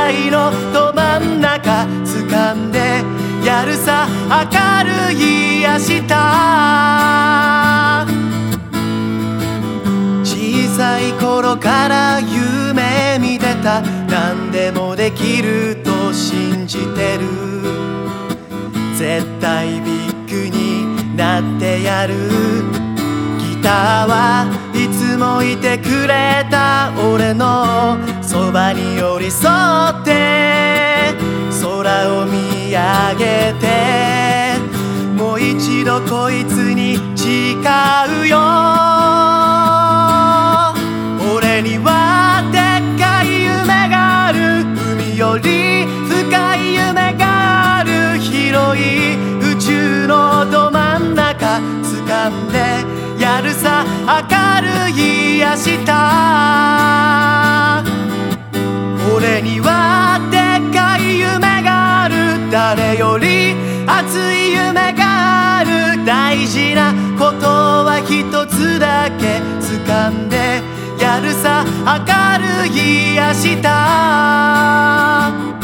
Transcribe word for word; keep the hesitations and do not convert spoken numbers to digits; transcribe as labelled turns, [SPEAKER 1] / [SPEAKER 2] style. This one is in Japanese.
[SPEAKER 1] 界のど真ん中掴んでやるさ明るい明日。小さい頃から夢見てた、何でもできると信じてる。絶対ビッグになってやる。ギターはいつもいてくれた俺のそばに寄り添って空を見上げて、もう一度こいつに誓うよ。俺にはでっかい夢がある。海より深い夢がある。広い宇宙のど真ん中掴んでやるさ明るい明日。俺にはでっかい夢がある。誰より熱い夢がある。大事なことは一つだけ掴んでやるさ明るい明日。